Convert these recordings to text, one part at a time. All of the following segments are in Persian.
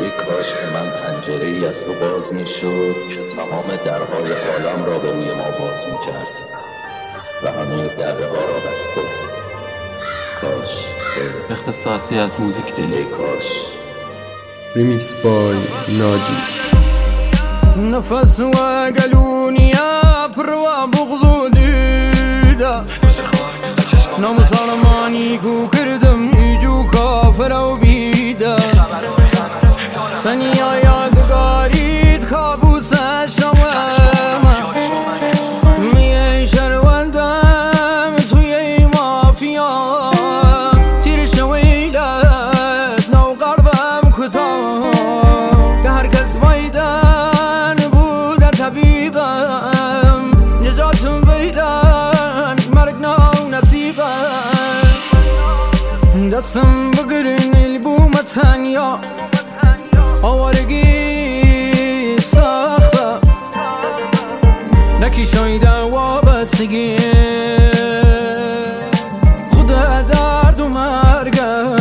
ای کاش به من پنجره ای از تو باز می شد که تمام درهای عالم را به روی ما باز می کرد و همه دره ها را بسته. کاش اختصاصی از موزیک دلی. ای کاش. ریمیکس بای ناجی. نفس وقلوني بروا بغضو ديدا نمسلماني كو كردم يجو كافر وبيدا ثانية يادگاريد كابوس الشوامة مية شروندم توي مافيا تير شويلت نو قلبم كتاب که هرکس بایدن بودن طبیبم نجاتم بیدن مرگ نو نصیبم دستم بگرن البوم تنیا آوارگی سخته نکی شایده وابستگی خود درد و مرگم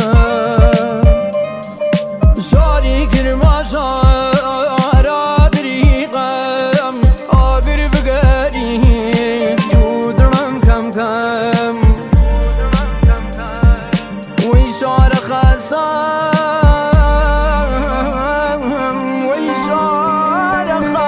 جاری کرما شارا دریقم آگر بگریم جودرم کم کم وی شار خستم وی شار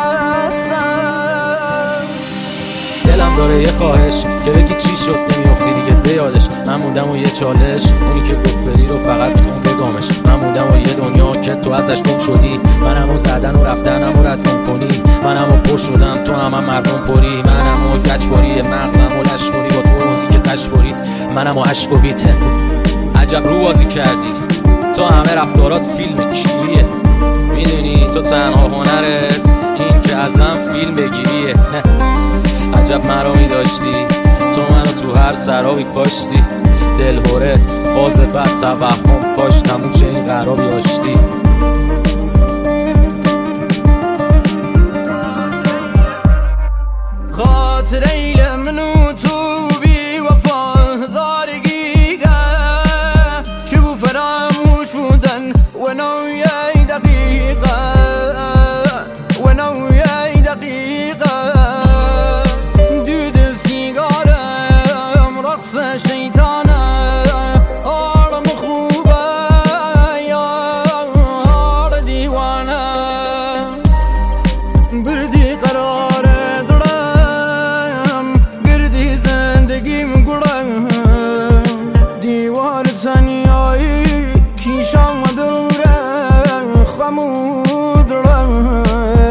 خستم دلم داره یه خواهش که بگی چی شد نمیافتی دیگه به یادش. من موندم و یه چالش اونی که گفت فری رو فقط میخوام بگامش. من موندم و یه دنیا که تو ازش گم شدی. منم و زدن و رفتنم و رد گم کنی. منم و پر شدم تو هم مردم پری. منم و گچباری مغزم و لشکری با تو روزی که تشبرید. منم و عشق و ویته عجب رو بازی کردی. تو همه رفتارات فیلم کلیه. میدونی تو تنها هنرت این که ازم فیلم بگیریه. عجب مرامی داشتی تو منو تو هر سراوی کاشتی. دلهوره فاز بد توهم کاش تموم شه این قراری آشتی. خاطر ایل منو تو بی وفا دارگیگه چه بو فراموش بودن و نوی دقیقه و نوی دقیقه دود سیگارم رقص شیطانه آرم خوبه یار دیوانه بردی قرار درم گردی زندگیم گرم دیوار تنیایی کیشم دورم خمود رم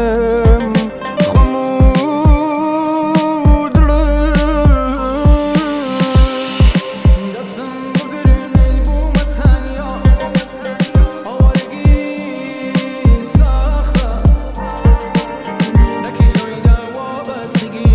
خمود رم دستم بگرن البوم تنیا آوارگی سخته نکی شایده وابستگی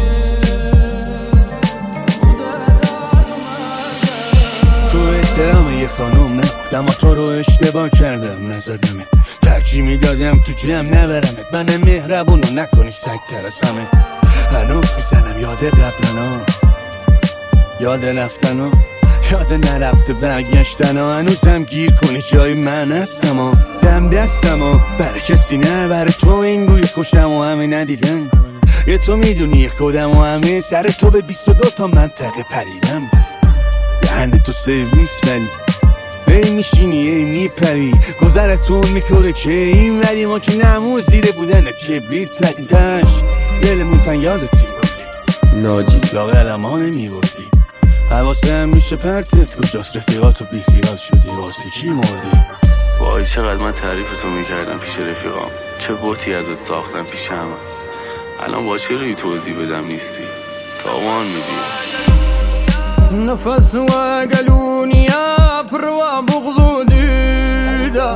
خود درد و مرگم تو احترام یه خانوم نبودم و تو رو اشتباه کردم نزدمت. ترجیح میدادم تو جمع نبرمت. من مهربونو نکنی سگ ترسمت. هنوز میزنم یاد قبلنا یاد رفتنا یاد نرفته برگشتن ها. هنوزم گیر کنی جای من هستم ها. دم دستم ها برای کسی نه برای تو این گوی کشتم و همه ندیدن. یه تو میدونی خودم و همه سر تو به 22 تا منطقه پریدم. دهنه تو سرویس ولی ای میشینی ای میپری. گذرتون میکنه که این ولی ما که نمو زیره بودن کبریت زدی دش دلمون تن یادتی بودی ناجی. لاغرم ها نمیبردی. حواسم میشه پرتت کجاست رفیقاتو بیخیال شدی واسه کی مردی. وای چقدر من تعریفتو میکردم پیش رفیقام. چه بوتی ازت ساختم پیش همه. الان با چه روی توضیح بدم نیستی. تاوان میدی. نفس وقلوني بروا بغضو ديدا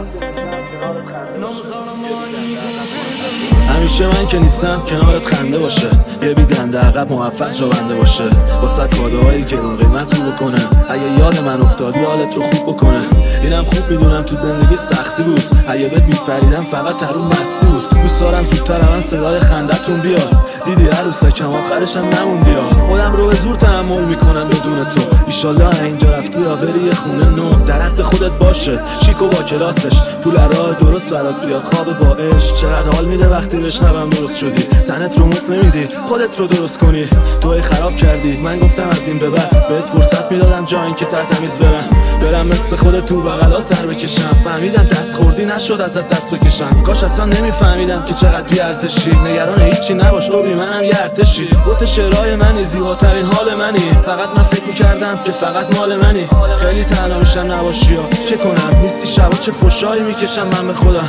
همیشه من که نیستم کنارت خنده باشه. یه بیدنده عقب موفق جوانده باشه. واسه کادوهایی که اون قیمت رو بکنه. اگه یاد من افتاد حالت رو خوب بکنه. اینم خوب خوب میدونم تو زندگیت سختی بود، اگه بهت میپریدم فقط ترون مستی بود. دوست دارم زودتر من صدای خندتون بیاد، دیدی عروسکم آخرشم نموندی ها. خودم رو به زور تحمل میکنم بدون تو، ایشالله اینجا رفتی یا بری یه خونه نو. در حد خودت باشه، چیک و با کلاسش، پول راه درست برات بیاد، خواب با عشق. چقدر حال میده وقتی بشنوم درست شدی، تنت رو مفت نمیدی خودت رو درست کنی. توی خراب کردی، من گفتم از این به بعد بهت فرصت میدادم جا این که ترتمیز برم مثل خودت تو بغلا سر بکشم. فهمیدم دست خوردی نشد ازت دست بکشم، کاش اصلا نمیفهمیدم که چقدر بی‌ارزشی. نگران هیچی نباش تو بی منم یه ارتشی. گوت شعرهای منی، زیباترین حال منی، فقط من فکر میکردم که فقط مال منی. خیلی تنها میشم نباشی ها، چه کنم نیستی شبا چه فشایی میکشم من به خودم.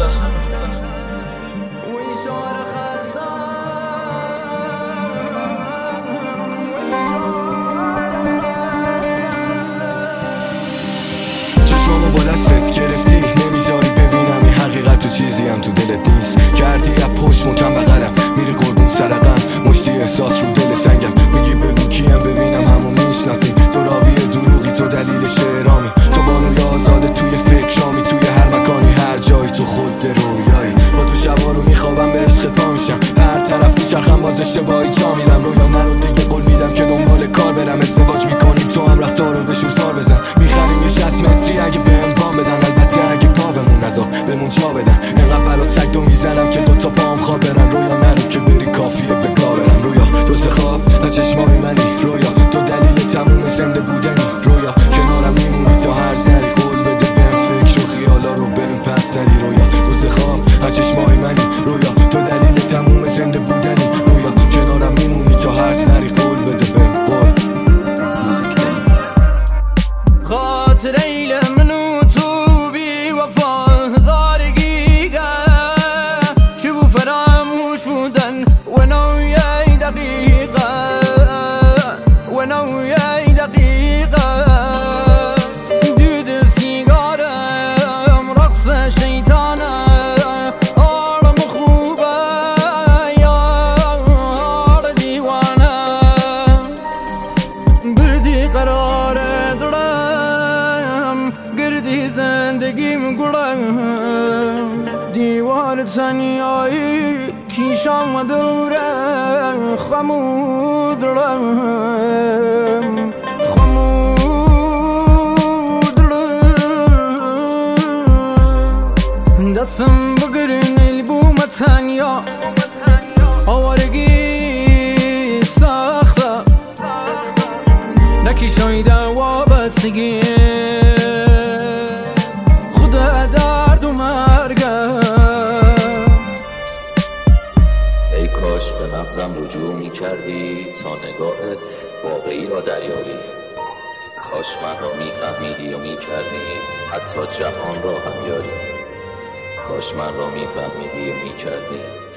چشمامو با دستت گرفتی، نمیذاری ببینم این حقیقت تو چیزی هم تو دلت نیست. کردی از پشت مکم بغلم، میری قربون سرقم، مشتی احساس رو دل سنگم. میگی بگو کیم ببینم همو میشناسیم، تو راوی دروغی تو دلیل شعرامی. تو بانوی آزاده توی فکرامی، توی هر مکانی هر جایی تو خود رویایی. با تو شبا رو میخوابم به عشقت پا میشم، هر طرف میچرخم باز اشتباهی جا میرم. رویا نرو دیگه قول میدم که دنبال کار برم، ازدواج میکنیم تو هم رفتار رو به شور سار بزن. میخریم یه 60 متری اگه به اموان بدن، البته اگه پا بمون نزا بمون چا بدن. اینقدر برات سگ دو میزنم که دوتا پام خواب برن. رویا نرو که بری کافیه به کار برم. رویا تو خواب نه چشمای منی، رویا تو دلیل تموم زنده بودنی. رویا کنارم میمونی تا هر سری، قول بده بهم فکر و خیالا رو بریم پس سری. رویا تو خواب نه چشمای منی، رویا تو دلیل تموم زنده بودنی. رویا کنارم میمونی تا هر سری، قول بده بهم قول. خاطر ایل منو تو بی وفا دارگیگه، چه بو فراموش بودن و نویای دقیقه، و نویای دقیقه. دود سیگارم رقص شیطانه، آرم خوبه یار دیوانه. بردی قرار دلم، گردی زندگیم گلم. دیوار تنیایی کیشم دوره، خمود دلم، خمود دلم. دستم بگرن البوم تنیا، آوارگی سخته، نکی شایده وابستگی، خدا درد و مرگه. ای کاش به مغزم رجوع میکردی تا نگاه واقعی را دریابی. کاش من را میفهمیدی و میکردی حتی جهان را هم یاری. کاش من را میفهمیدی و میکردی